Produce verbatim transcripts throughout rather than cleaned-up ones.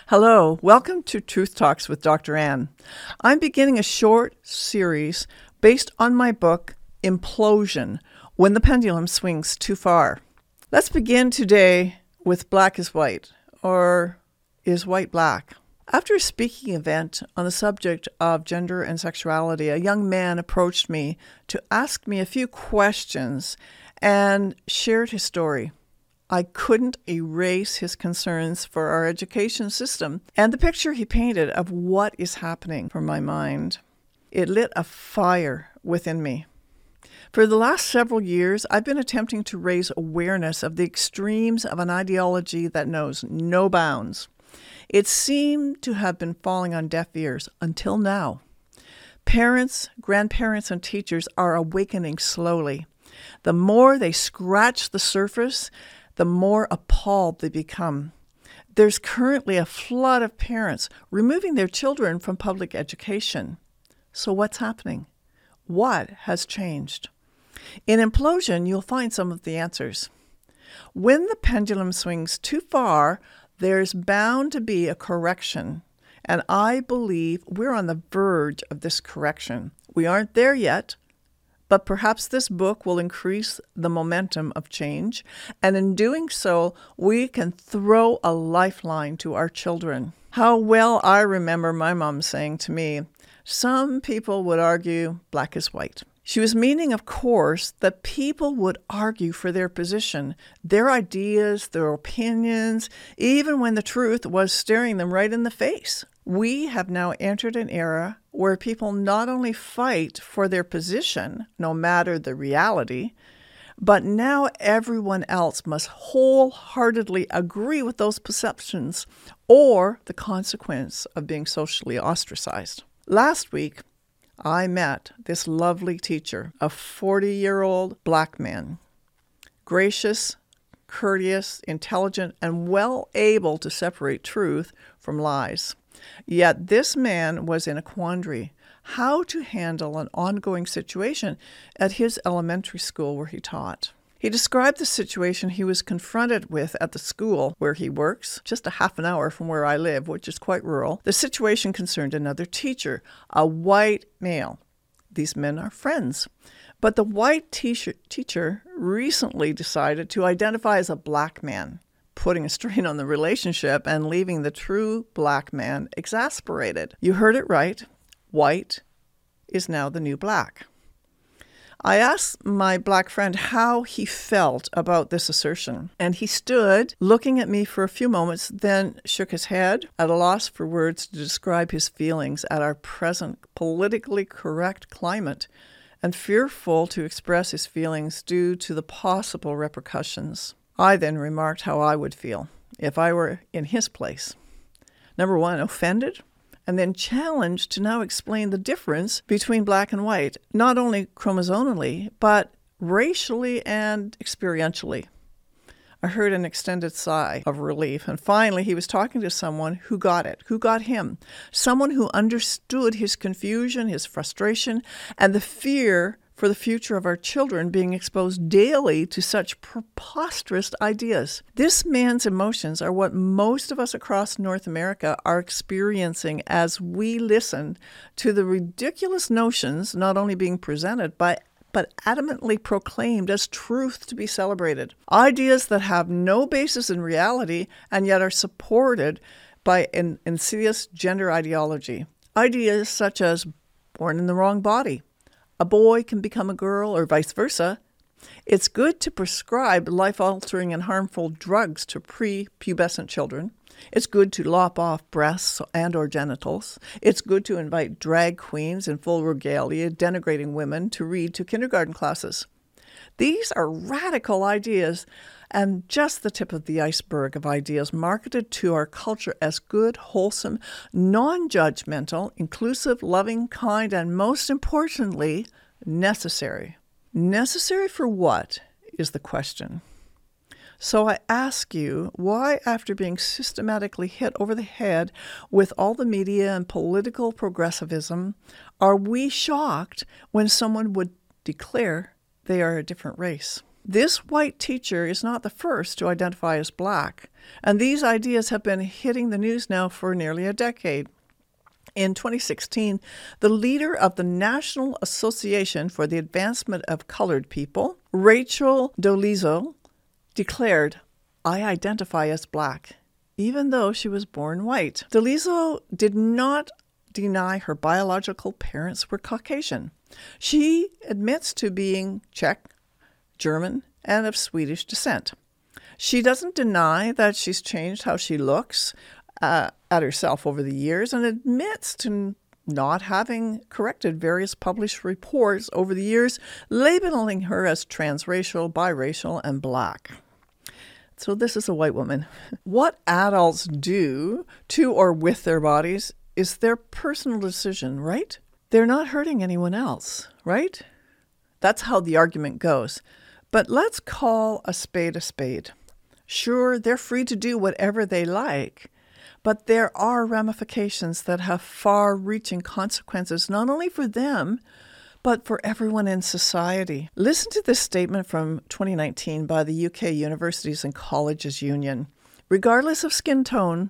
Hello, welcome to Truth Talks with Doctor Ann. I'm beginning a short series based on my book, Implosion, When the Pendulum Swings Too Far. Let's begin today with Black is White, or Is White Black? After a speaking event on the subject of gender and sexuality, a young man approached me to ask me a few questions and shared his story. I couldn't erase his concerns for our education system and the picture he painted of what is happening from my mind. It lit a fire within me. For the last several years, I've been attempting to raise awareness of the extremes of an ideology that knows no bounds. It seemed to have been falling on deaf ears until now. Parents, grandparents, and teachers are awakening slowly. The more they scratch the surface, the more appalled they become. There's currently a flood of parents removing their children from public education. So what's happening? What has changed? In Implosion, you'll find some of the answers. When the pendulum swings too far, there's bound to be a correction, and I believe we're on the verge of this correction. We aren't there yet, but perhaps this book will increase the momentum of change, and in doing so, we can throw a lifeline to our children. How well I remember my mom saying to me, some people would argue black is white. She was meaning, of course, that people would argue for their position, their ideas, their opinions, even when the truth was staring them right in the face. We have now entered an era where people not only fight for their position, no matter the reality, but now everyone else must wholeheartedly agree with those perceptions or the consequence of being socially ostracized. Last week, I met this lovely teacher, a forty-year-old black man, gracious, courteous, intelligent, and well able to separate truth from lies. Yet this man was in a quandary, how to handle an ongoing situation at his elementary school where he taught. He described the situation he was confronted with at the school where he works, just a half an hour from where I live, which is quite rural. The situation concerned another teacher, a white male. These men are friends. But the white teacher, teacher recently decided to identify as a black man, putting a strain on the relationship and leaving the true black man exasperated. You heard it right. White is now the new black. I asked my black friend how he felt about this assertion, and he stood looking at me for a few moments, then shook his head, at a loss for words to describe his feelings at our present politically correct climate, and fearful to express his feelings due to the possible repercussions. I then remarked how I would feel if I were in his place. Number one, offended, and then challenged to now explain the difference between black and white, not only chromosomally, but racially and experientially. I heard an extended sigh of relief, and finally he was talking to someone who got it, who got him, someone who understood his confusion, his frustration, and the fear for the future of our children being exposed daily to such preposterous ideas. This man's emotions are what most of us across North America are experiencing as we listen to the ridiculous notions not only being presented, but but adamantly proclaimed as truth to be celebrated. Ideas that have no basis in reality and yet are supported by an insidious gender ideology. Ideas such as born in the wrong body, a boy can become a girl, or vice versa. It's good to prescribe life-altering and harmful drugs to prepubescent children. It's good to lop off breasts and or genitals. It's good to invite drag queens in full regalia denigrating women to read to kindergarten classes. These are radical ideas and just the tip of the iceberg of ideas marketed to our culture as good, wholesome, non-judgmental, inclusive, loving, kind, and most importantly, necessary. Necessary for what is the question. So I ask you, why, after being systematically hit over the head with all the media and political progressivism, are we shocked when someone would declare they are a different race? This white teacher is not the first to identify as Black, and these ideas have been hitting the news now for nearly a decade. In twenty sixteen, the leader of the National Association for the Advancement of Colored People, Rachel Dolezal, declared, "I identify as Black," even though she was born white. Dolezal did not deny her biological parents were Caucasian. She admits to being Czech, German, and of Swedish descent. She doesn't deny that she's changed how she looks uh, at herself over the years, and admits to not having corrected various published reports over the years, labeling her as transracial, biracial, and Black. So this is a white woman. What adults do to or with their bodies is their personal decision, right? They're not hurting anyone else, right? That's how the argument goes. But let's call a spade a spade. Sure, they're free to do whatever they like, but there are ramifications that have far-reaching consequences, not only for them, but for everyone in society. Listen to this statement from twenty nineteen by the U K Universities and Colleges Union. Regardless of skin tone,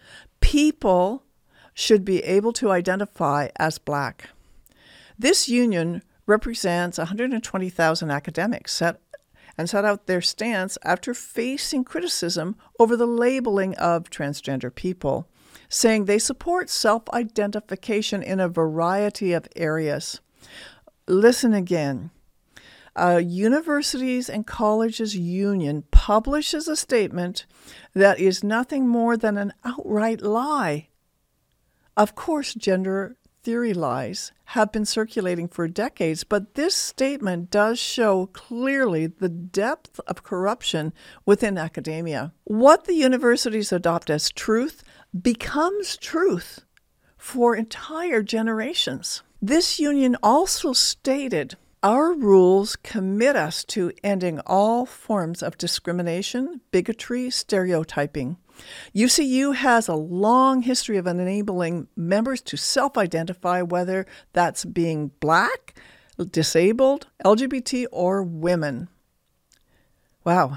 people should be able to identify as Black. This union represents one hundred twenty thousand academics set and set out their stance after facing criticism over the labeling of transgender people, saying they support self-identification in a variety of areas. Listen again. A Universities and Colleges Union publishes a statement that is nothing more than an outright lie. Of course, gender theory lies have been circulating for decades, but this statement does show clearly the depth of corruption within academia. What the universities adopt as truth becomes truth for entire generations. This union also stated, "Our rules commit us to ending all forms of discrimination, bigotry, stereotyping. U C U has a long history of enabling members to self-identify, whether that's being Black, disabled, L G B T, or women." Wow.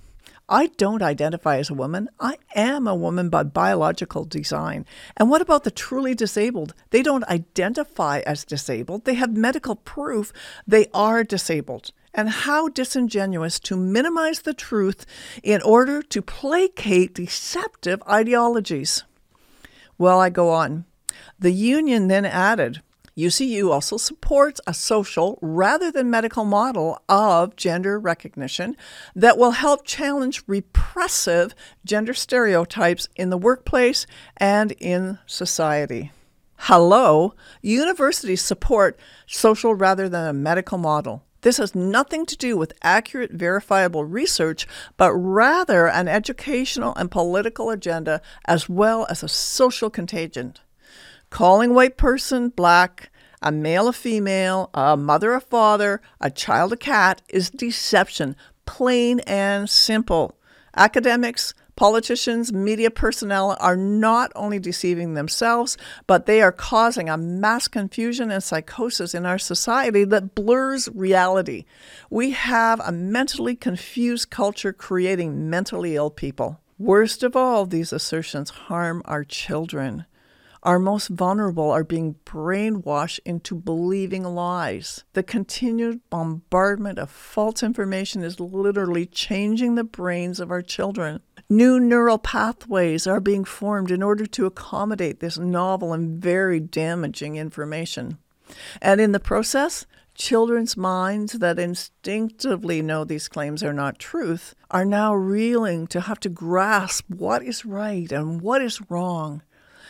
I don't identify as a woman. I am a woman by biological design. And what about the truly disabled? They don't identify as disabled. They have medical proof they are disabled. And how disingenuous to minimize the truth in order to placate deceptive ideologies. Well, I go on. The union then added, U C U also supports a social rather than medical model of gender recognition that will help challenge repressive gender stereotypes in the workplace and in society. Hello, universities support social rather than a medical model. This has nothing to do with accurate, verifiable research, but rather an educational and political agenda as well as a social contagion. Calling white person Black, a male a female, a mother a father, a child a cat is deception, plain and simple. Academics, politicians, media personnel are not only deceiving themselves, but they are causing a mass confusion and psychosis in our society that blurs reality. We have a mentally confused culture creating mentally ill people. Worst of all, these assertions harm our children. Our most vulnerable are being brainwashed into believing lies. The continued bombardment of false information is literally changing the brains of our children. New neural pathways are being formed in order to accommodate this novel and very damaging information. And in the process, children's minds that instinctively know these claims are not truth are now reeling to have to grasp what is right and what is wrong.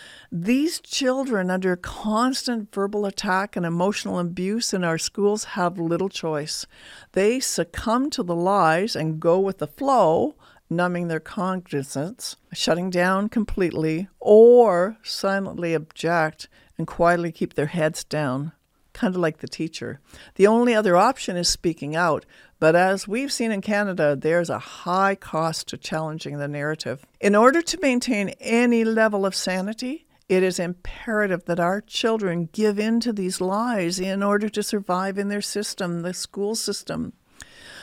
These children under constant verbal attack and emotional abuse in our schools have little choice. They succumb to the lies and go with the flow, numbing their cognizance, shutting down completely, or silently object and quietly keep their heads down, kind of like the teacher. The only other option is speaking out, but as we've seen in Canada, there's a high cost to challenging the narrative. In order to maintain any level of sanity, it is imperative that our children give in to these lies in order to survive in their system, the school system.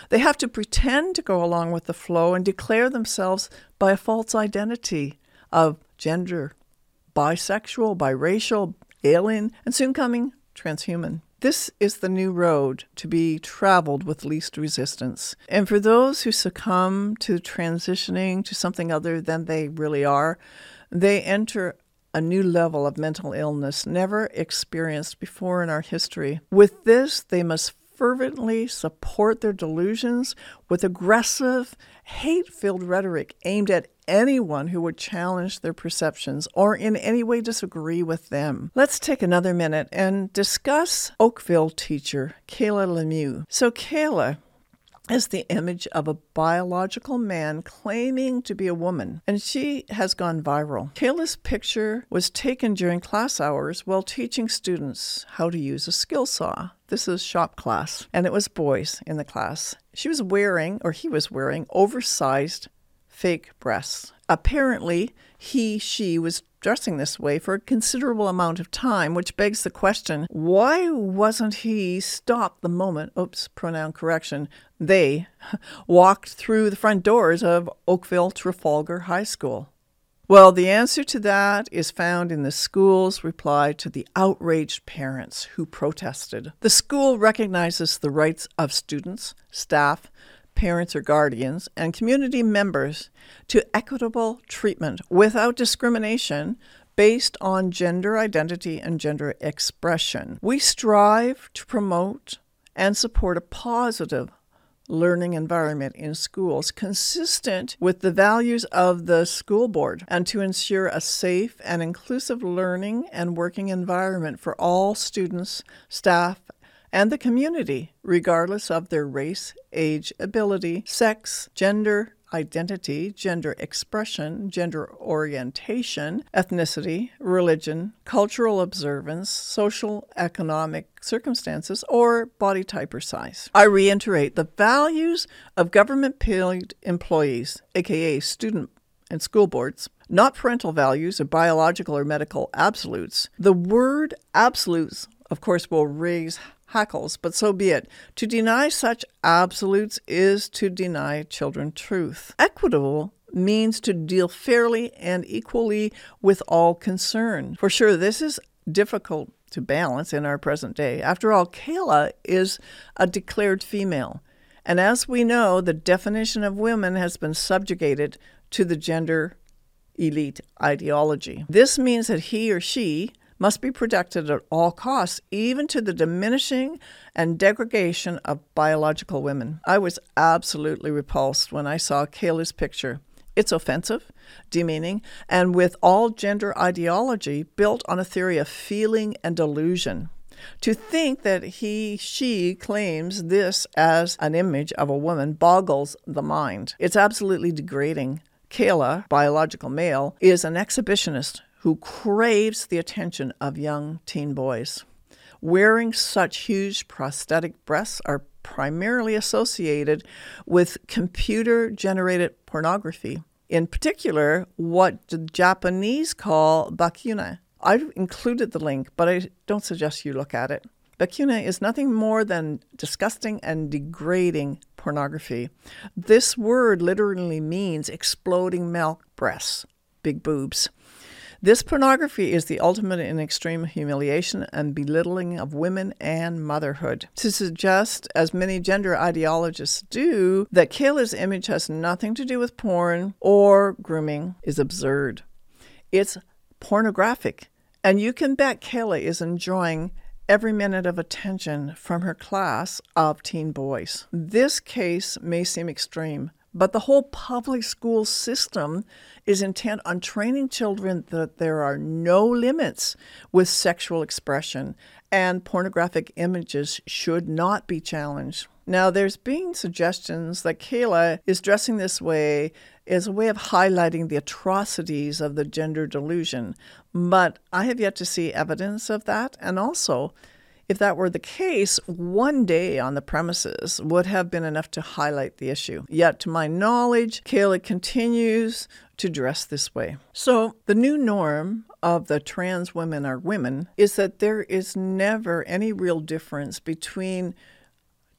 They have to pretend to go along with the flow and declare themselves by a false identity of gender, bisexual, biracial, alien, and soon coming transhuman. This is the new road to be traveled with least resistance. And for those who succumb to transitioning to something other than they really are, they enter a new level of mental illness never experienced before in our history. With this, they must fervently support their delusions with aggressive, hate-filled rhetoric aimed at anyone who would challenge their perceptions or in any way disagree with them. Let's take another minute and discuss Oakville teacher Kayla Lemieux. So Kayla is the image of a biological man claiming to be a woman, and she has gone viral. Kayla's picture was taken during class hours while teaching students how to use a skill saw. This is shop class, and it was boys in the class. She was wearing, or he was wearing, oversized fake breasts. Apparently, he, she was dressing this way for a considerable amount of time, which begs the question, why wasn't he stopped the moment, oops, pronoun correction, they walked through the front doors of Oakville Trafalgar High School? Well, the answer to that is found in the school's reply to the outraged parents who protested. The school recognizes the rights of students, staff, parents or guardians, and community members to equitable treatment without discrimination based on gender identity and gender expression. We strive to promote and support a positive learning environment in schools consistent with the values of the school board and to ensure a safe and inclusive learning and working environment for all students, staff, and the community, regardless of their race, age, ability, sex, gender identity, gender expression, gender orientation, ethnicity, religion, cultural observance, social, economic circumstances, or body type or size. I reiterate, the values of government-paid employees, aka student and school boards, not parental values or biological or medical absolutes. The word absolutes, of course, will raise hackles, but so be it. To deny such absolutes is to deny children truth. Equitable means to deal fairly and equally with all concerned. For sure, this is difficult to balance in our present day. After all, Kayla is a declared female. And as we know, the definition of women has been subjugated to the gender elite ideology. This means that he or she must be protected at all costs, even to the diminishing and degradation of biological women. I was absolutely repulsed when I saw Kayla's picture. It's offensive, demeaning, and with all gender ideology built on a theory of feeling and delusion. To think that he, she claims this as an image of a woman boggles the mind. It's absolutely degrading. Kayla, biological male, is an exhibitionist who craves the attention of young teen boys. Wearing such huge prosthetic breasts are primarily associated with computer-generated pornography, in particular what the Japanese call bakuna. I've included the link, but I don't suggest you look at it. Bakuna is nothing more than disgusting and degrading pornography. This word literally means exploding milk breasts, big boobs. This pornography is the ultimate in extreme humiliation and belittling of women and motherhood. To suggest, as many gender ideologists do, that Kayla's image has nothing to do with porn or grooming is absurd. It's pornographic, and you can bet Kayla is enjoying every minute of attention from her class of teen boys. This case may seem extreme, but the whole public school system is intent on training children that there are no limits with sexual expression, and pornographic images should not be challenged. Now, there's been suggestions that Kayla is dressing this way as a way of highlighting the atrocities of the gender delusion, but I have yet to see evidence of that, and also, if that were the case, one day on the premises would have been enough to highlight the issue. Yet, to my knowledge, Kayla continues to dress this way. So, the new norm of the trans women are women is that there is never any real difference between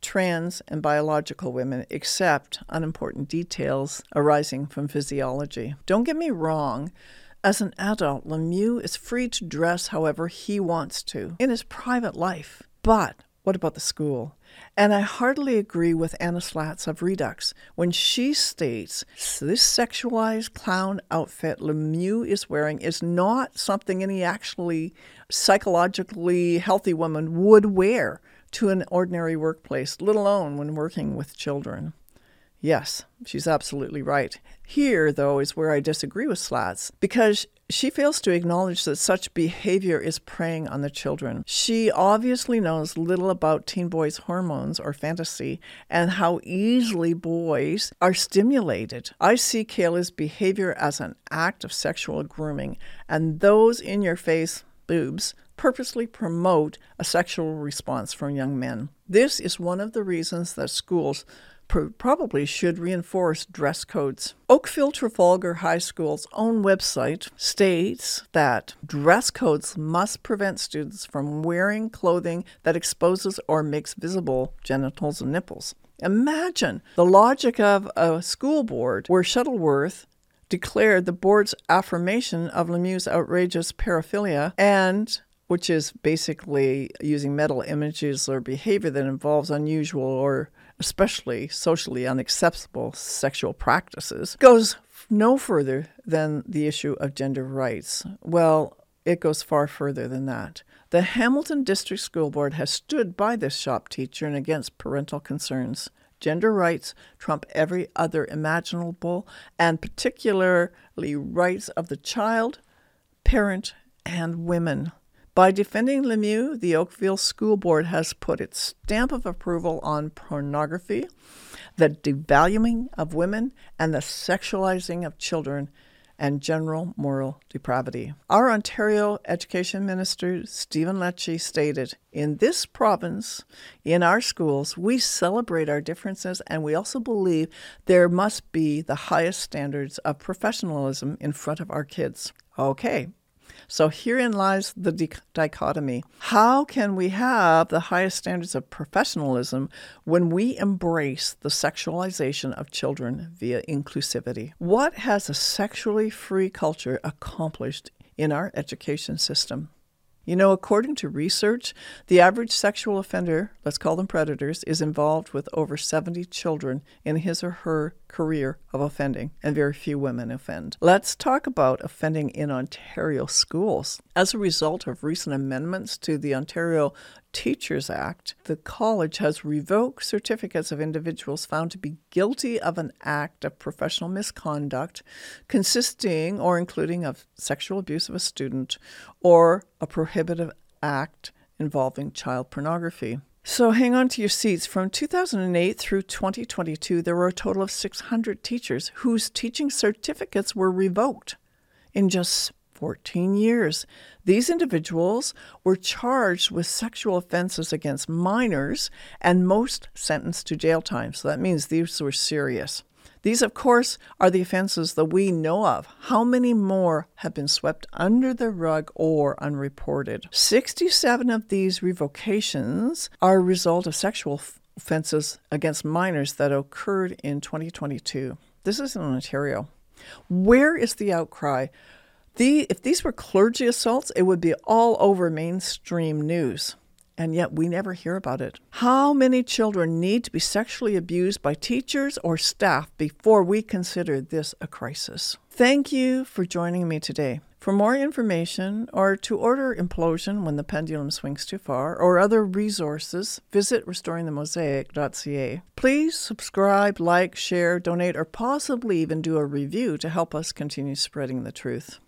trans, and biological women, except unimportant details arising from physiology. Don't get me wrong. As an adult, Lemieux is free to dress however he wants to in his private life. But what about the school? And I heartily agree with Anna Slatz of Redux when she states this sexualized clown outfit Lemieux is wearing is not something any actually psychologically healthy woman would wear to an ordinary workplace, let alone when working with children. Yes, she's absolutely right. Here, though, is where I disagree with Slatz, because she fails to acknowledge that such behavior is preying on the children. She obviously knows little about teen boys' hormones or fantasy and how easily boys are stimulated. I see Kayla's behavior as an act of sexual grooming, and those in-your-face boobs purposely promote a sexual response from young men. This is one of the reasons that schools probably should reinforce dress codes. Oakville Trafalgar High School's own website states that dress codes must prevent students from wearing clothing that exposes or makes visible genitals and nipples. Imagine the logic of a school board where Shuttleworth declared the board's affirmation of Lemieux's outrageous paraphilia, and which is basically using metal images or behavior that involves unusual or especially socially unacceptable sexual practices, goes no further than the issue of gender rights. Well, it goes far further than that. The Hamilton District School Board has stood by this shop teacher and against parental concerns. Gender rights trump every other imaginable, and particularly rights of the child, parent, and women. By defending Lemieux, the Oakville School Board has put its stamp of approval on pornography, the devaluing of women, and the sexualizing of children, and general moral depravity. Our Ontario Education Minister, Stephen Lecce, stated, "In this province, in our schools, we celebrate our differences, and we also believe there must be the highest standards of professionalism in front of our kids." Okay. So herein lies the di- dichotomy. How can we have the highest standards of professionalism when we embrace the sexualization of children via inclusivity? What has a sexually free culture accomplished in our education system? You know, according to research, the average sexual offender, let's call them predators, is involved with over seventy children in his or her career of offending, and very few women offend. Let's talk about offending in Ontario schools. As a result of recent amendments to the Ontario Teachers Act, the college has revoked certificates of individuals found to be guilty of an act of professional misconduct consisting or including of sexual abuse of a student or a prohibitive act involving child pornography. So hang on to your seats. From two thousand eight through twenty twenty-two, there were a total of six hundred teachers whose teaching certificates were revoked in just fourteen years. These individuals were charged with sexual offenses against minors and most sentenced to jail time. So that means these were serious. These, of course, are the offenses that we know of. How many more have been swept under the rug or unreported? sixty-seven of these revocations are a result of sexual offenses against minors that occurred in twenty twenty-two. This is in Ontario. Where is the outcry? The, if these were clergy assaults, it would be all over mainstream news. And yet we never hear about it. How many children need to be sexually abused by teachers or staff before we consider this a crisis? Thank you for joining me today. For more information or to order Implosion When the Pendulum Swings Too Far or other resources, visit restoring the mosaic dot c a. Please subscribe, like, share, donate, or possibly even do a review to help us continue spreading the truth.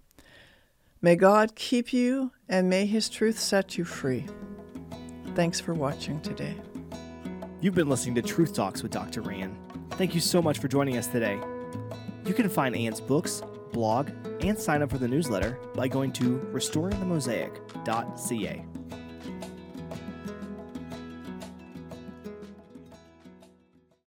May God keep you and may His truth set you free. Thanks for watching today. You've been listening to Truth Talks with Doctor Ann. Thank you so much for joining us today. You can find Ann's books, blog, and sign up for the newsletter by going to restoring the mosaic dot c a.